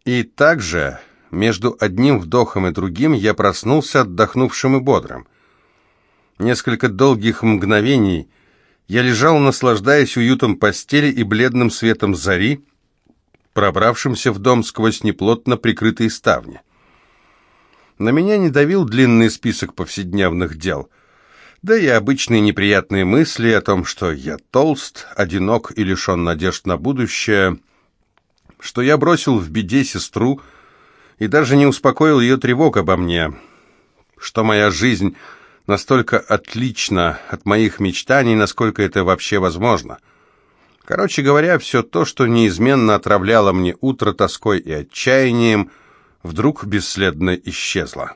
И также между одним вдохом и другим я проснулся отдохнувшим и бодрым. Несколько долгих мгновений я лежал, наслаждаясь уютом постели и бледным светом зари, пробравшимся в дом сквозь неплотно прикрытые ставни. На меня не давил длинный список повседневных дел, да и обычные неприятные мысли о том, что я толст, одинок и лишен надежд на будущее, что я бросил в беде сестру и даже не успокоил ее тревог обо мне, что моя жизнь настолько отлична от моих мечтаний, насколько это вообще возможно. Короче говоря, все то, что неизменно отравляло мне утро тоской и отчаянием, вдруг бесследно исчезло.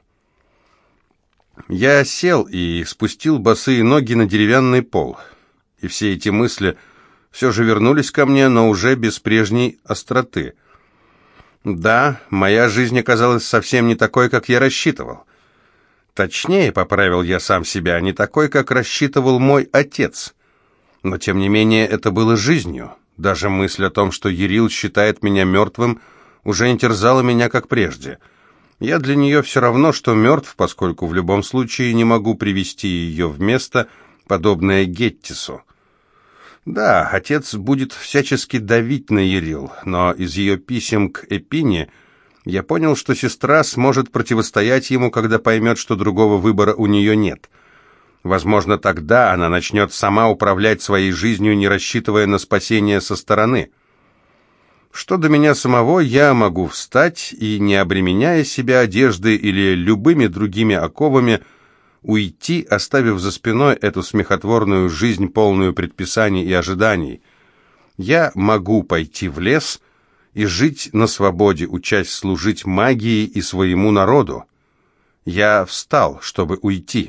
Я сел и спустил босые ноги на деревянный пол, и все эти мысли все же вернулись ко мне, но уже без прежней остроты. Да, моя жизнь оказалась совсем не такой, как я рассчитывал. Точнее, поправил я сам себя, не такой, как рассчитывал мой отец. Но, тем не менее, это было жизнью. Даже мысль о том, что Ярил считает меня мертвым, уже не терзала меня, как прежде. Я для нее все равно, что мертв, поскольку в любом случае не могу привести ее в место, подобное Геттису. Да, отец будет всячески давить на Ярил, но из ее писем к Эпине я понял, что сестра сможет противостоять ему, когда поймет, что другого выбора у нее нет. Возможно, тогда она начнет сама управлять своей жизнью, не рассчитывая на спасение со стороны. Что до меня самого, я могу встать и, не обременяя себя одеждой или любыми другими оковами, уйти, оставив за спиной эту смехотворную жизнь, полную предписаний и ожиданий. Я могу пойти в лес и жить на свободе, учась служить магии и своему народу. Я встал, чтобы уйти.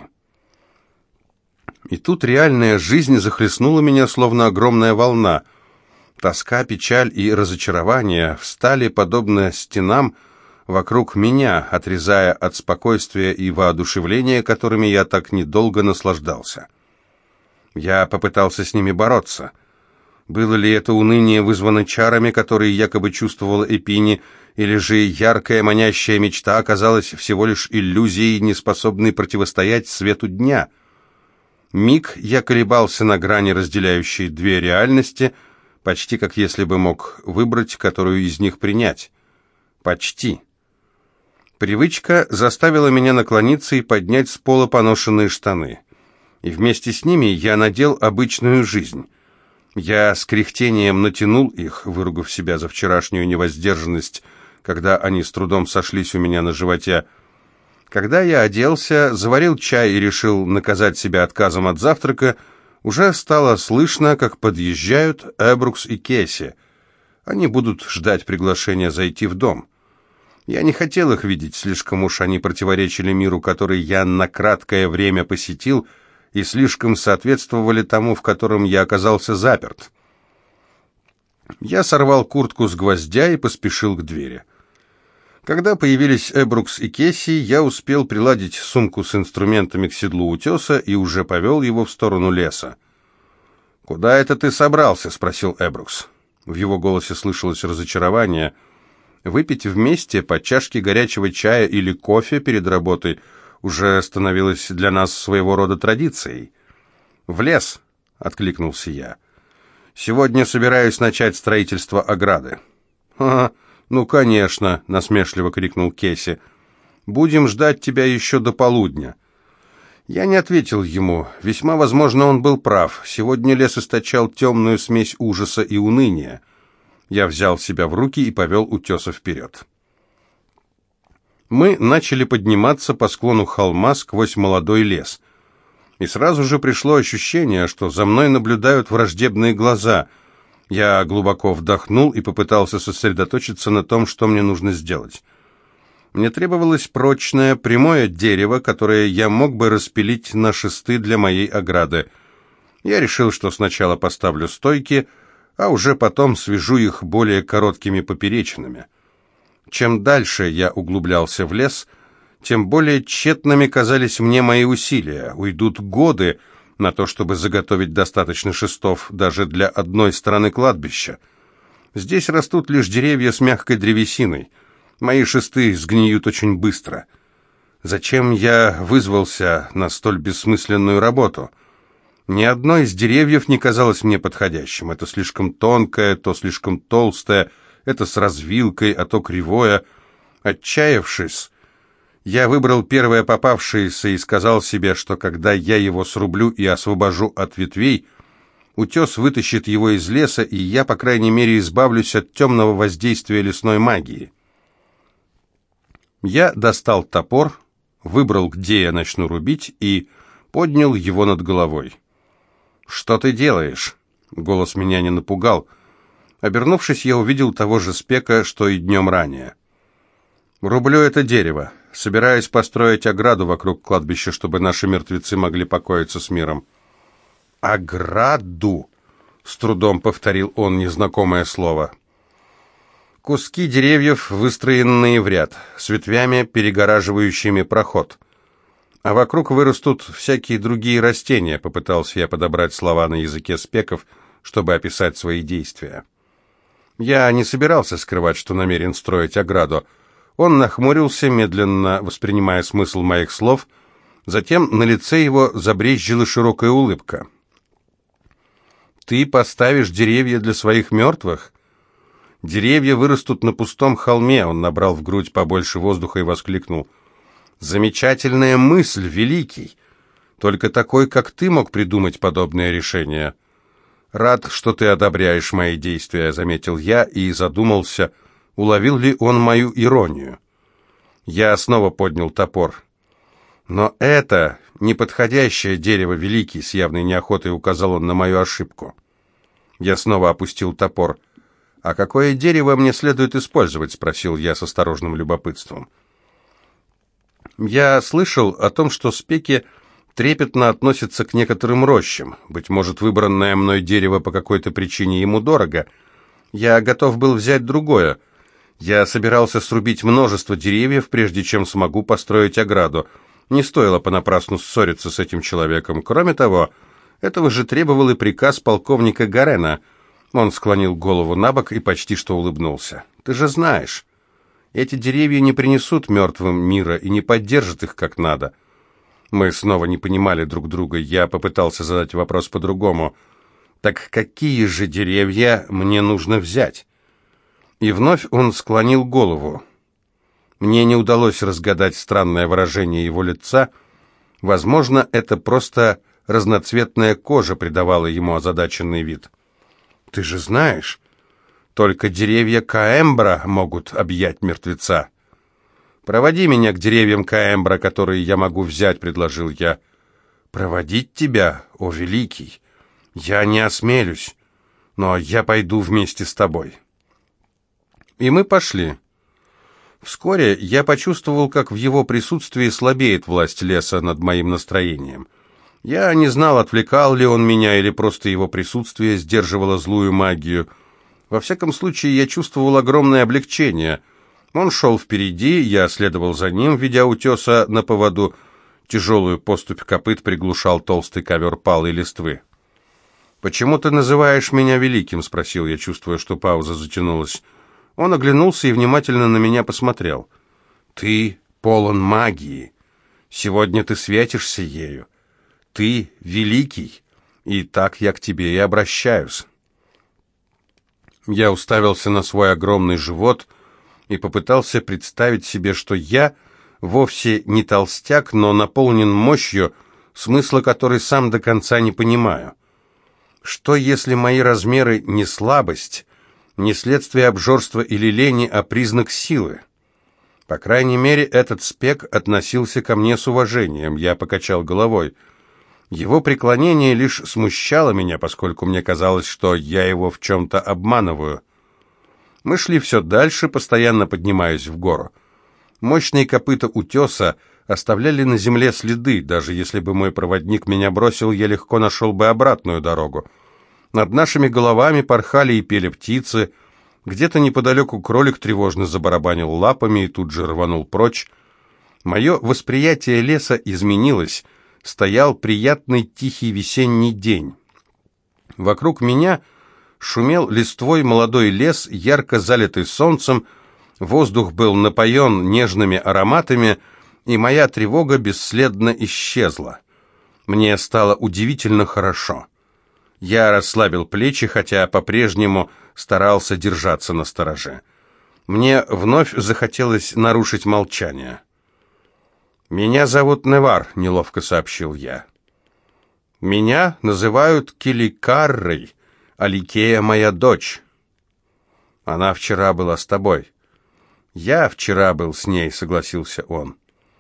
И тут реальная жизнь захлестнула меня, словно огромная волна. Тоска, печаль и разочарование встали, подобно стенам, вокруг меня, отрезая от спокойствия и воодушевления, которыми я так недолго наслаждался. Я попытался с ними бороться. Было ли это уныние вызвано чарами, которые якобы чувствовала Эпини, или же яркая манящая мечта оказалась всего лишь иллюзией, неспособной противостоять свету дня? Миг я колебался на грани, разделяющей две реальности, почти как если бы мог выбрать, которую из них принять. Почти. Привычка заставила меня наклониться и поднять с пола поношенные штаны. И вместе с ними я надел обычную жизнь. Я с кряхтением натянул их, выругав себя за вчерашнюю невоздержанность, когда они с трудом сошлись у меня на животе. Когда я оделся, заварил чай и решил наказать себя отказом от завтрака, уже стало слышно, как подъезжают Эбрукс и Кесси. Они будут ждать приглашения зайти в дом. Я не хотел их видеть, слишком уж они противоречили миру, который я на краткое время посетил, и слишком соответствовали тому, в котором я оказался заперт. Я сорвал куртку с гвоздя и поспешил к двери. Когда появились Эбрукс и Кесси, я успел приладить сумку с инструментами к седлу утеса и уже повел его в сторону леса. «Куда это ты собрался?» — спросил Эбрукс. В его голосе слышалось разочарование. Выпить вместе по чашке горячего чая или кофе перед работой уже становилось для нас своего рода традицией. «В лес», — откликнулся я. «Сегодня собираюсь начать строительство ограды». «Ха-ха, ну, конечно», — насмешливо крикнул Кесси. «Будем ждать тебя еще до полудня». Я не ответил ему. Весьма возможно, он был прав. Сегодня лес источал темную смесь ужаса и уныния. Я взял себя в руки и повел утеса вперед. Мы начали подниматься по склону холма сквозь молодой лес. И сразу же пришло ощущение, что за мной наблюдают враждебные глаза. Я глубоко вдохнул и попытался сосредоточиться на том, что мне нужно сделать. Мне требовалось прочное, прямое дерево, которое я мог бы распилить на шесты для моей ограды. Я решил, что сначала поставлю стойки, а уже потом свяжу их более короткими поперечинами. Чем дальше я углублялся в лес, тем более тщетными казались мне мои усилия. Уйдут годы на то, чтобы заготовить достаточно шестов даже для одной стороны кладбища. Здесь растут лишь деревья с мягкой древесиной. Мои шесты сгниют очень быстро. Зачем я вызвался на столь бессмысленную работу? Ни одно из деревьев не казалось мне подходящим. Это слишком тонкое, то слишком толстое, это с развилкой, а то кривое. Отчаявшись, я выбрал первое попавшееся и сказал себе, что когда я его срублю и освобожу от ветвей, утес вытащит его из леса, и я, по крайней мере, избавлюсь от темного воздействия лесной магии. Я достал топор, выбрал, где я начну рубить, и поднял его над головой. «Что ты делаешь?» Голос меня не напугал. Обернувшись, я увидел того же Спека, что и днем ранее. «Рублю это дерево. Собираюсь построить ограду вокруг кладбища, чтобы наши мертвецы могли покоиться с миром». «Ограду!» — с трудом повторил он незнакомое слово. «Куски деревьев, выстроенные в ряд, с ветвями, перегораживающими проход. А вокруг вырастут всякие другие растения», — попытался я подобрать слова на языке спеков, чтобы описать свои действия. Я не собирался скрывать, что намерен строить ограду. Он нахмурился, медленно воспринимая смысл моих слов, затем на лице его забрезжила широкая улыбка. «Ты поставишь деревья для своих мертвых?» «Деревья вырастут на пустом холме», — он набрал в грудь побольше воздуха и воскликнул. «Замечательная мысль, великий! Только такой, как ты, мог придумать подобное решение». «Рад, что ты одобряешь мои действия», — заметил я и задумался, уловил ли он мою иронию. Я снова поднял топор. «Но это неподходящее дерево, великий», — с явной неохотой указал он на мою ошибку. Я снова опустил топор. «А какое дерево мне следует использовать?» — спросил я с осторожным любопытством. Я слышал о том, что спеки трепетно относятся к некоторым рощам. Быть может, выбранное мной дерево по какой-то причине ему дорого. Я готов был взять другое. Я собирался срубить множество деревьев, прежде чем смогу построить ограду. Не стоило понапрасну ссориться с этим человеком. Кроме того, этого же требовал и приказ полковника Гарена. Он склонил голову набок и почти что улыбнулся. «Ты же знаешь, эти деревья не принесут мертвым мира и не поддержат их как надо». Мы снова не понимали друг друга. Я попытался задать вопрос по-другому. «Так какие же деревья мне нужно взять?» И вновь он склонил голову. Мне не удалось разгадать странное выражение его лица. Возможно, это просто разноцветная кожа придавала ему озадаченный вид. «Ты же знаешь, только деревья Каэмбра могут объять мертвеца». «Проводи меня к деревьям Каэмбра, которые я могу взять», — предложил я. «Проводить тебя, о великий? Я не осмелюсь, но я пойду вместе с тобой». И мы пошли. Вскоре я почувствовал, как в его присутствии слабеет власть леса над моим настроением. Я не знал, отвлекал ли он меня, или просто его присутствие сдерживало злую магию. Во всяком случае, я чувствовал огромное облегчение. Он шел впереди, я следовал за ним, ведя утеса на поводу. Тяжелую поступь копыт приглушал толстый ковер палой листвы. «Почему ты называешь меня великим?» — спросил я, чувствуя, что пауза затянулась. Он оглянулся и внимательно на меня посмотрел. «Ты полон магии. Сегодня ты светишься ею. Ты великий, и так я к тебе и обращаюсь». Я уставился на свой огромный живот и попытался представить себе, что я вовсе не толстяк, но наполнен мощью, смысла которой сам до конца не понимаю. Что, если мои размеры не слабость, не следствие обжорства или лени, а признак силы? По крайней мере, этот спек относился ко мне с уважением. Я покачал головой. Его преклонение лишь смущало меня, поскольку мне казалось, что я его в чем-то обманываю. Мы шли все дальше, постоянно поднимаясь в гору. Мощные копыта утеса оставляли на земле следы. Даже если бы мой проводник меня бросил, я легко нашел бы обратную дорогу. Над нашими головами порхали и пели птицы. Где-то неподалеку кролик тревожно забарабанил лапами и тут же рванул прочь. Мое восприятие леса изменилось. Стоял приятный тихий весенний день. Вокруг меня шумел листвой молодой лес, ярко залитый солнцем, Воздух был напоен нежными ароматами, и моя тревога бесследно исчезла. Мне стало удивительно хорошо. Я расслабил плечи, хотя по-прежнему старался держаться настороже. Мне вновь захотелось нарушить молчание. «Меня зовут Невар», — неловко сообщил я. «Меня называют Киликаррой, а Ликея моя дочь. Она вчера была с тобой». «Я вчера был с ней», — согласился он.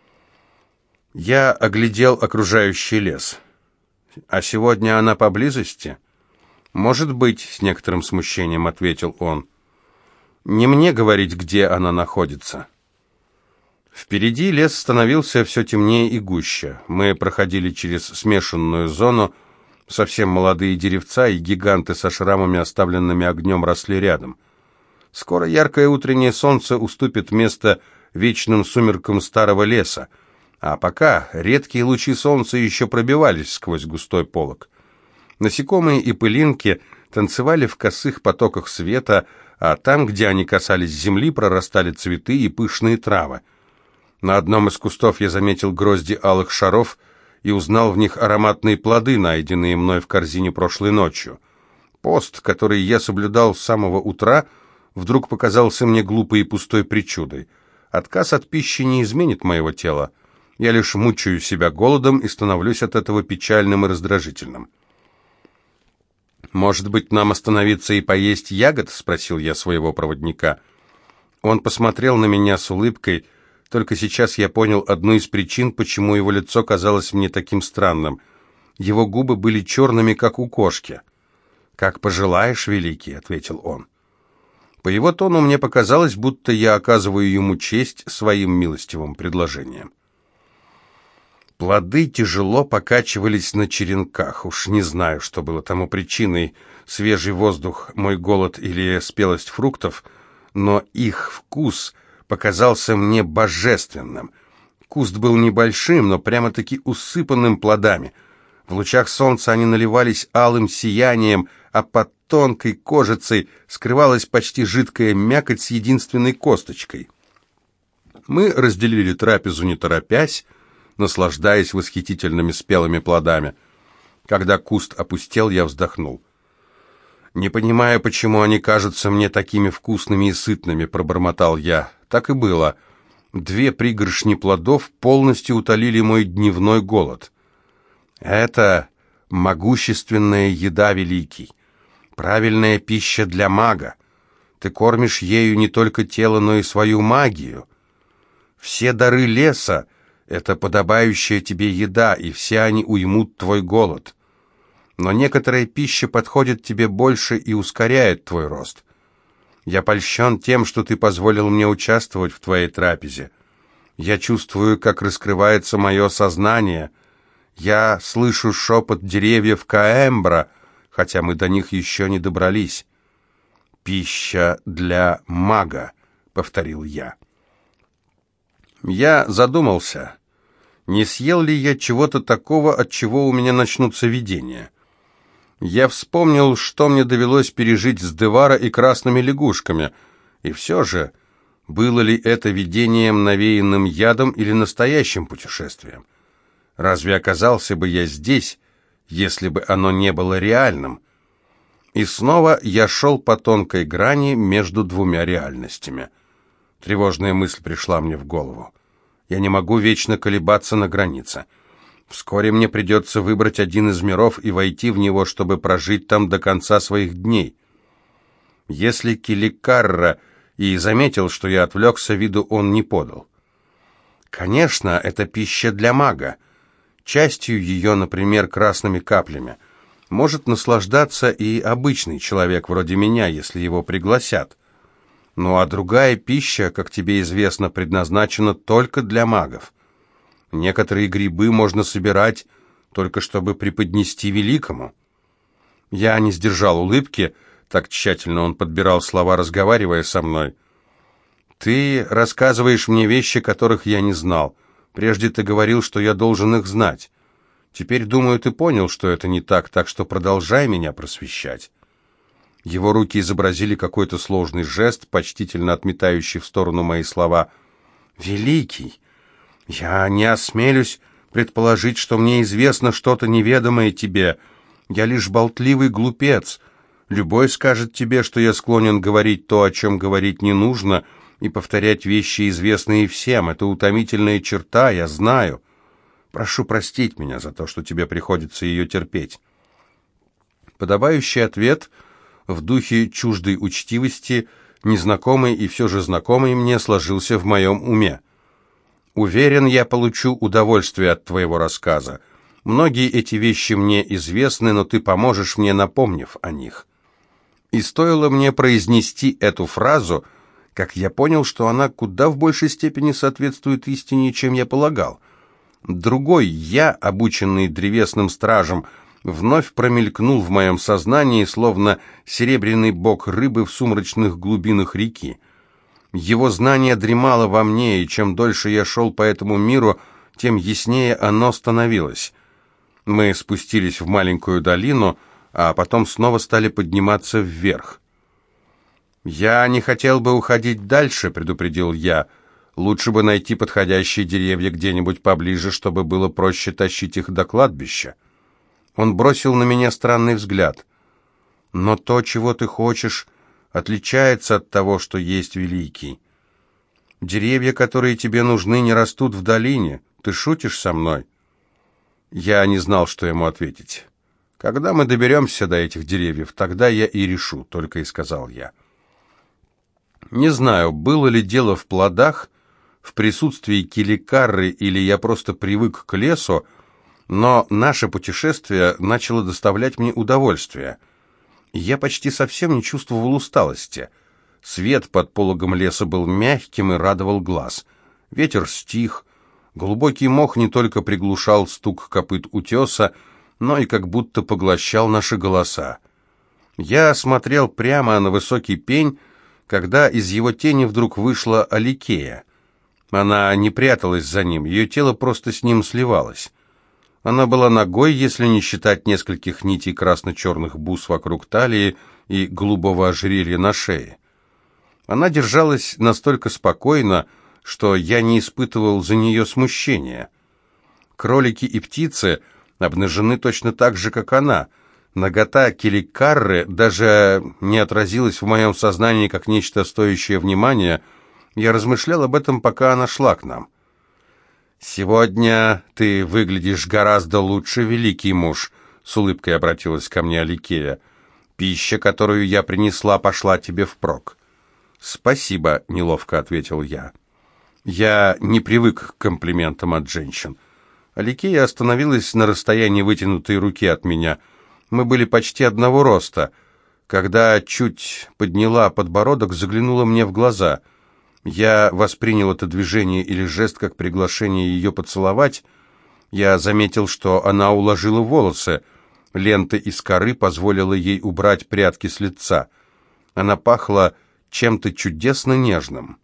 Я оглядел окружающий лес. «А сегодня она поблизости?» «Может быть», — с некоторым смущением ответил он. «Не мне говорить, где она находится». Впереди лес становился все темнее и гуще. Мы проходили через смешанную зону, совсем молодые деревца и гиганты со шрамами, оставленными огнем, росли рядом. Скоро яркое утреннее солнце уступит место вечным сумеркам старого леса, а пока редкие лучи солнца еще пробивались сквозь густой полог. Насекомые и пылинки танцевали в косых потоках света, а там, где они касались земли, прорастали цветы и пышные травы. На одном из кустов я заметил грозди алых шаров и узнал в них ароматные плоды, найденные мной в корзине прошлой ночью. Пост, который я соблюдал с самого утра, вдруг показался мне глупой и пустой причудой. Отказ от пищи не изменит моего тела. Я лишь мучаю себя голодом и становлюсь от этого печальным и раздражительным. «Может быть, нам остановиться и поесть ягод?» — спросил я своего проводника. Он посмотрел на меня с улыбкой. Только сейчас я понял одну из причин, почему его лицо казалось мне таким странным. Его губы были черными, как у кошки. «Как пожелаешь, великий», — ответил он. По его тону мне показалось, будто я оказываю ему честь своим милостивым предложением. Плоды тяжело покачивались на черенках. Уж не знаю, что было тому причиной, свежий воздух, мой голод или спелость фруктов, но их вкус показался мне божественным. Куст был небольшим, но прямо-таки усыпанным плодами. В лучах солнца они наливались алым сиянием, а под тонкой кожицей скрывалась почти жидкая мякоть с единственной косточкой. Мы разделили трапезу не торопясь, наслаждаясь восхитительными спелыми плодами. Когда куст опустел, я вздохнул. «Не понимаю, почему они кажутся мне такими вкусными и сытными», — пробормотал я. Так и было. 2 пригоршни плодов полностью утолили мой дневной голод. «Это могущественная еда, великий, правильная пища для мага. Ты кормишь ею не только тело, но и свою магию. Все дары леса — это подобающая тебе еда, и все они уймут твой голод. Но некоторая пища подходит тебе больше и ускоряет твой рост. Я польщен тем, что ты позволил мне участвовать в твоей трапезе. Я чувствую, как раскрывается мое сознание. Я слышу шепот деревьев Каэмбра, хотя мы до них еще не добрались. «Пища для мага», — повторил я. Я задумался, не съел ли я чего-то такого, от чего у меня начнутся видения. Я вспомнил, что мне довелось пережить с Девара и красными лягушками, и все же, было ли это видением, навеянным ядом, или настоящим путешествием? Разве оказался бы я здесь, если бы оно не было реальным? И снова я шел по тонкой грани между 2 реальностями. Тревожная мысль пришла мне в голову. Я не могу вечно колебаться на границе. Вскоре мне придется выбрать один из миров и войти в него, чтобы прожить там до конца своих дней. Если Киликарра и заметил, что я отвлекся, виду он не подал. Конечно, это пища для мага. Частью ее, например, красными каплями, может наслаждаться и обычный человек вроде меня, если его пригласят. Ну а другая пища, как тебе известно, предназначена только для магов. Некоторые грибы можно собирать только чтобы преподнести великому. Я не сдержал улыбки, так тщательно он подбирал слова, разговаривая со мной. «Ты рассказываешь мне вещи, которых я не знал. Прежде ты говорил, что я должен их знать. Теперь, думаю, ты понял, что это не так, так что продолжай меня просвещать». Его руки изобразили какой-то сложный жест, почтительно отметающий в сторону мои слова. «Великий, я не осмелюсь предположить, что мне известно что-то неведомое тебе. Я лишь болтливый глупец. Любой скажет тебе, что я склонен говорить то, о чем говорить не нужно, и повторять вещи, известные всем. Это утомительная черта, я знаю. Прошу простить меня за то, что тебе приходится ее терпеть». Подобающий ответ в духе чуждой учтивости, незнакомый и все же знакомый мне, сложился в моем уме. «Уверен, я получу удовольствие от твоего рассказа. Многие эти вещи мне известны, но ты поможешь мне, напомнив о них». И стоило мне произнести эту фразу, как я понял, что она куда в большей степени соответствует истине, чем я полагал. Другой я, обученный древесным стражем, вновь промелькнул в моем сознании, словно серебряный бок рыбы в сумрачных глубинах реки. Его знание дремало во мне, и чем дольше я шел по этому миру, тем яснее оно становилось. Мы спустились в маленькую долину, а потом снова стали подниматься вверх. «Я не хотел бы уходить дальше», — предупредил я. «Лучше бы найти подходящие деревья где-нибудь поближе, чтобы было проще тащить их до кладбища». Он бросил на меня странный взгляд. «Но то, чего ты хочешь, отличается от того, что есть великий. Деревья, которые тебе нужны, не растут в долине. Ты шутишь со мной?» Я не знал, что ему ответить. «Когда мы доберемся до этих деревьев, тогда я и решу», — только и сказал я. Не знаю, было ли дело в плодах, в присутствии Киликарры, или я просто привык к лесу, но наше путешествие начало доставлять мне удовольствие. Я почти совсем не чувствовал усталости. Свет под пологом леса был мягким и радовал глаз. Ветер стих, глубокий мох не только приглушал стук копыт утеса, но и как будто поглощал наши голоса. Я смотрел прямо на высокий пень, когда из его тени вдруг вышла Аликея. Она не пряталась за ним, ее тело просто с ним сливалось. Она была нагой, если не считать нескольких нитей красно-черных бус вокруг талии и голубого ожерелья на шее. Она держалась настолько спокойно, что я не испытывал за нее смущения. Кролики и птицы обнажены точно так же, как она. Нагота Киликарры даже не отразилась в моем сознании как нечто стоящее внимания. Я размышлял об этом, пока она шла к нам. «Сегодня ты выглядишь гораздо лучше, великий муж», — с улыбкой обратилась ко мне Аликея. «Пища, которую я принесла, пошла тебе впрок». «Спасибо», — неловко ответил я. Я не привык к комплиментам от женщин. Аликея остановилась на расстоянии вытянутой руки от меня. Мы были почти одного роста. Когда чуть подняла подбородок, заглянула мне в глаза. Я воспринял это движение или жест как приглашение ее поцеловать. Я заметил, что она уложила волосы. Лента из коры позволила ей убрать прядки с лица. Она пахла чем-то чудесно нежным.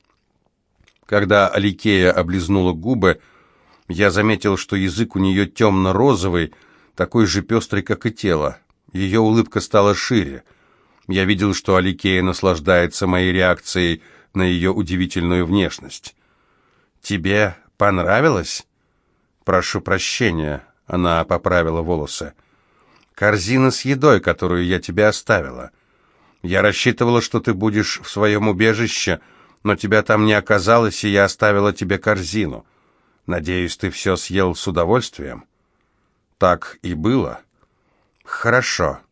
Когда Аликея облизнула губы, я заметил, что язык у нее темно-розовый, такой же пестрый, как и тело. Ее улыбка стала шире. Я видел, что Аликея наслаждается моей реакцией на ее удивительную внешность. «Тебе понравилось?» «Прошу прощения», — она поправила волосы. «Корзина с едой, которую я тебе оставила. Я рассчитывала, что ты будешь в своем убежище, но тебя там не оказалось, и я оставила тебе корзину. Надеюсь, ты все съел с удовольствием?» «Так и было». «Хорошо».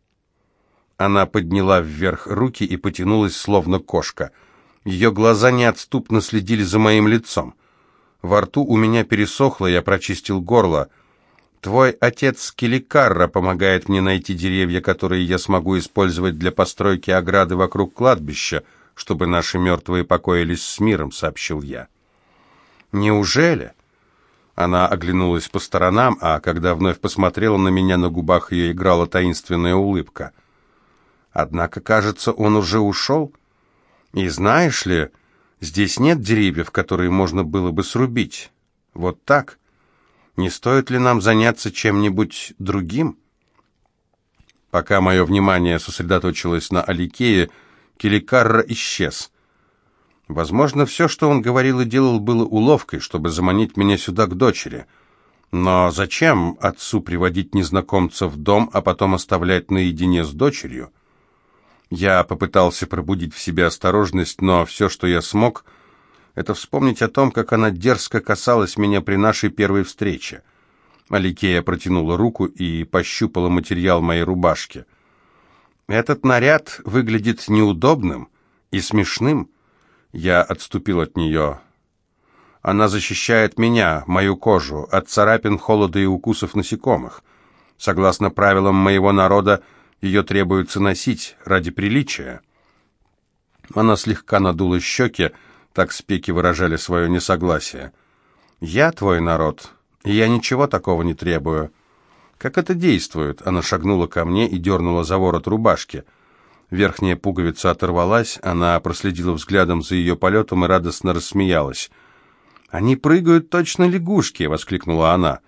Она подняла вверх руки и потянулась, словно кошка. Ее глаза неотступно следили за моим лицом. Во рту у меня пересохло, я прочистил горло. «Твой отец Киликарра помогает мне найти деревья, которые я смогу использовать для постройки ограды вокруг кладбища, чтобы наши мертвые покоились с миром», — сообщил я. «Неужели?» Она оглянулась по сторонам, а когда вновь посмотрела на меня, на губах ее играла таинственная улыбка. «Однако, кажется, он уже ушел. И знаешь ли, здесь нет деревьев, которые можно было бы срубить. Вот так. Не стоит ли нам заняться чем-нибудь другим?» Пока мое внимание сосредоточилось на Аликее, Киликарра исчез. Возможно, все, что он говорил и делал, было уловкой, чтобы заманить меня сюда к дочери. Но зачем отцу приводить незнакомца в дом, а потом оставлять наедине с дочерью? Я попытался пробудить в себе осторожность, но все, что я смог, это вспомнить о том, как она дерзко касалась меня при нашей первой встрече. Аликея протянула руку и пощупала материал моей рубашки. «Этот наряд выглядит неудобным и смешным». Я отступил от нее. «Она защищает меня, мою кожу, от царапин, холода и укусов насекомых. Согласно правилам моего народа, ее требуется носить ради приличия». Она слегка надула щеки, так спеки выражали свое несогласие. «Я твой народ, и я ничего такого не требую». «Как это действует?» Она шагнула ко мне и дернула за ворот рубашки. Верхняя пуговица оторвалась, она проследила взглядом за ее полетом и радостно рассмеялась. «Они прыгают точно лягушки!» — воскликнула она.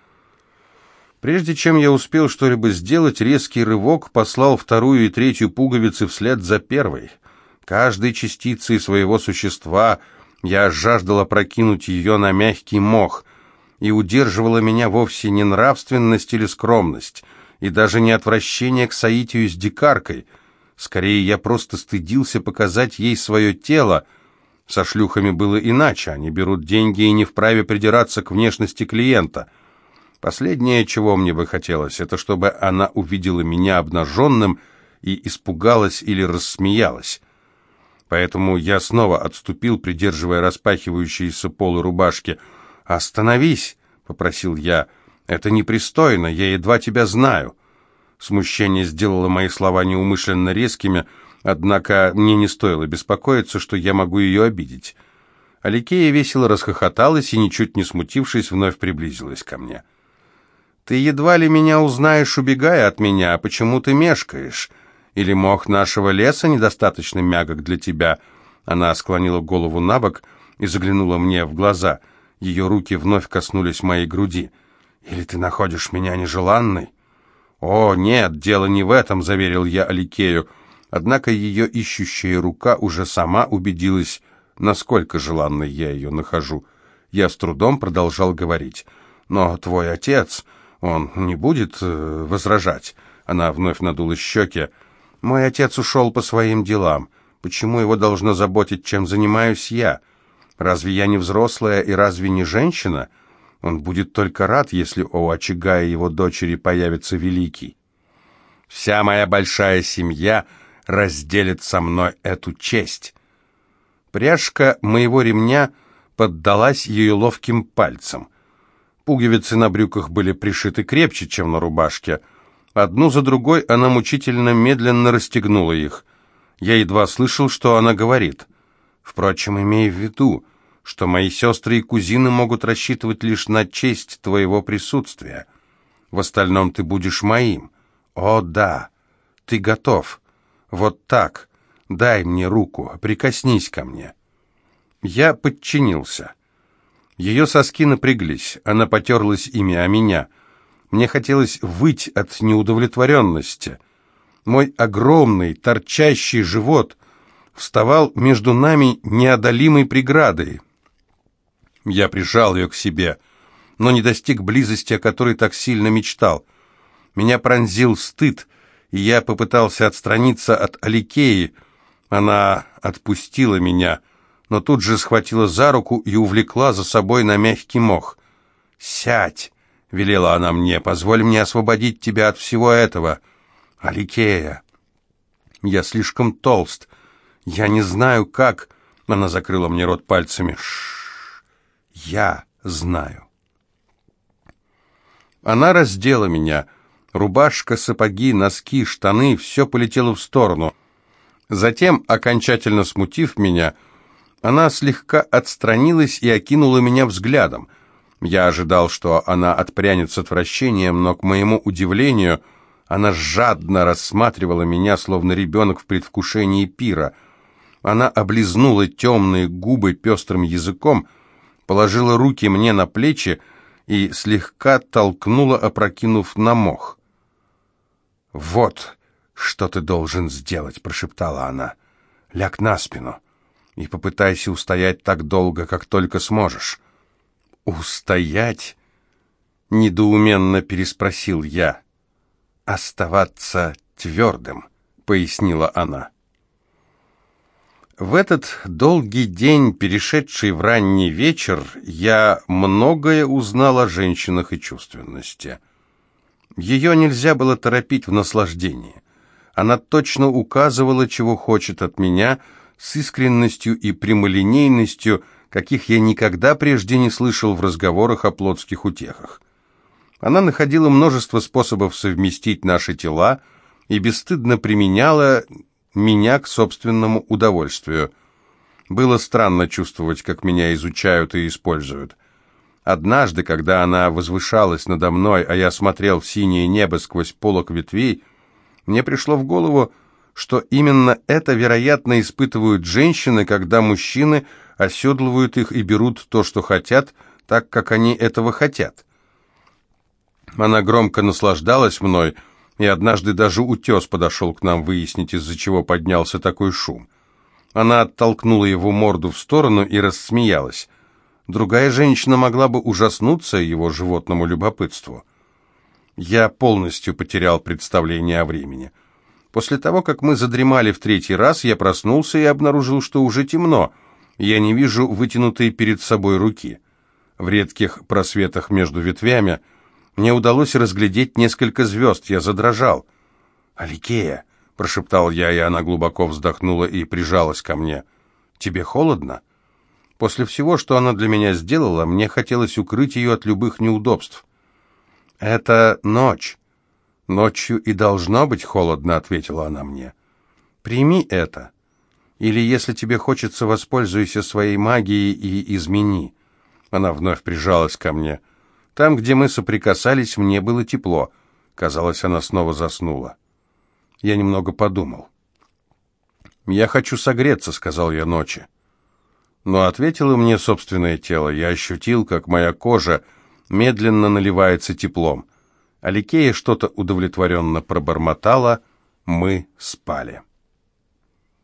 Прежде чем я успел что-либо сделать, резкий рывок послал вторую и третью пуговицы вслед за первой. Каждой частицей своего существа я жаждал опрокинуть ее на мягкий мох, и удерживала меня вовсе не нравственность или скромность, и даже не отвращение к соитию с дикаркой. Скорее, я просто стыдился показать ей свое тело. Со шлюхами было иначе, они берут деньги и не вправе придираться к внешности клиента. Последнее, чего мне бы хотелось, это чтобы она увидела меня обнаженным и испугалась или рассмеялась. Поэтому я снова отступил, придерживая распахивающиеся полы рубашки. «Остановись!» — попросил я. «Это непристойно, я едва тебя знаю». Смущение сделало мои слова неумышленно резкими, однако мне не стоило беспокоиться, что я могу ее обидеть. Аликея весело расхохоталась и, ничуть не смутившись, вновь приблизилась ко мне. «Ты едва ли меня узнаешь, убегая от меня, а почему ты мешкаешь? Или мох нашего леса недостаточно мягок для тебя?» Она склонила голову набок и заглянула мне в глаза. Ее руки вновь коснулись моей груди. «Или ты находишь меня нежеланной?» «О, нет, дело не в этом», — заверил я Аликею. Однако ее ищущая рука уже сама убедилась, насколько желанной я ее нахожу. Я с трудом продолжал говорить. «Но твой отец, он не будет возражать?» Она вновь надула щеки. «Мой отец ушел по своим делам. Почему его должно заботить, чем занимаюсь я? Разве я не взрослая и разве не женщина? Он будет только рад, если у очага и его дочери появится великий. Вся моя большая семья разделит со мной эту честь». Пряжка моего ремня поддалась ее ловким пальцам. Пуговицы на брюках были пришиты крепче, чем на рубашке. Одну за другой она мучительно медленно расстегнула их. Я едва слышал, что она говорит. «Впрочем, имей в виду, что мои сестры и кузины могут рассчитывать лишь на честь твоего присутствия. В остальном ты будешь моим. О, да, ты готов. Вот так. Дай мне руку, прикоснись ко мне». Я подчинился. Ее соски напряглись, она потерлась ими о меня. Мне хотелось выть от неудовлетворенности. Мой огромный, торчащий живот вставал между нами неодолимой преградой. Я прижал ее к себе, но не достиг близости, о которой так сильно мечтал. Меня пронзил стыд, и я попытался отстраниться от Аликеи. Она отпустила меня, но тут же схватила за руку и увлекла за собой на мягкий мох. «Сядь!» — велела она мне. «Позволь мне освободить тебя от всего этого. Аликея, я слишком толст. Я не знаю, как...» Она закрыла мне рот пальцами. «Шш! Я знаю». Она раздела меня. Рубашка, сапоги, носки, штаны — все полетело в сторону. Затем, окончательно смутив меня, она слегка отстранилась и окинула меня взглядом. Я ожидал, что она отпрянет с отвращением, но, к моему удивлению, она жадно рассматривала меня, словно ребенок в предвкушении пира. Она облизнула темные губы пестрым языком, положила руки мне на плечи и слегка толкнула, опрокинув на мох. «Вот «Что ты должен сделать?» — прошептала она. «Ляг на спину и попытайся устоять так долго, как только сможешь». «Устоять?» — недоуменно переспросил я. «Оставаться твердым», — пояснила она. В этот долгий день, перешедший в ранний вечер, я многое узнал о женщинах и чувственности. Ее нельзя было торопить в наслаждении. Она точно указывала, чего хочет от меня, с искренностью и прямолинейностью, каких я никогда прежде не слышал в разговорах о плотских утехах. Она находила множество способов совместить наши тела и бесстыдно применяла меня к собственному удовольствию. Было странно чувствовать, как меня изучают и используют. Однажды, когда она возвышалась надо мной, а я смотрел в синее небо сквозь полог ветвей, мне пришло в голову, что именно это, вероятно, испытывают женщины, когда мужчины оседлывают их и берут то, что хотят, так, как они этого хотят. Она громко наслаждалась мной, и однажды даже утес подошел к нам выяснить, из-за чего поднялся такой шум. Она оттолкнула его морду в сторону и рассмеялась. Другая женщина могла бы ужаснуться его животному любопытству. Я полностью потерял представление о времени. После того, как мы задремали в третий раз, я проснулся и обнаружил, что уже темно. Я не вижу вытянутой перед собой руки. В редких просветах между ветвями мне удалось разглядеть несколько звезд. Я задрожал. «Аликея!» — прошептал я, и она глубоко вздохнула и прижалась ко мне. «Тебе холодно?» После всего, что она для меня сделала, мне хотелось укрыть ее от любых неудобств. «Это ночь. Ночью и должно быть холодно», — ответила она мне. «Прими это. Или, если тебе хочется, воспользуйся своей магией и измени». Она вновь прижалась ко мне. Там, где мы соприкасались, мне было тепло. Казалось, она снова заснула. Я немного подумал. «Я хочу согреться», — сказал я ночи. Но ответило мне собственное тело. Я ощутил, как моя кожа медленно наливается теплом. Аликея что-то удовлетворенно пробормотала. Мы спали.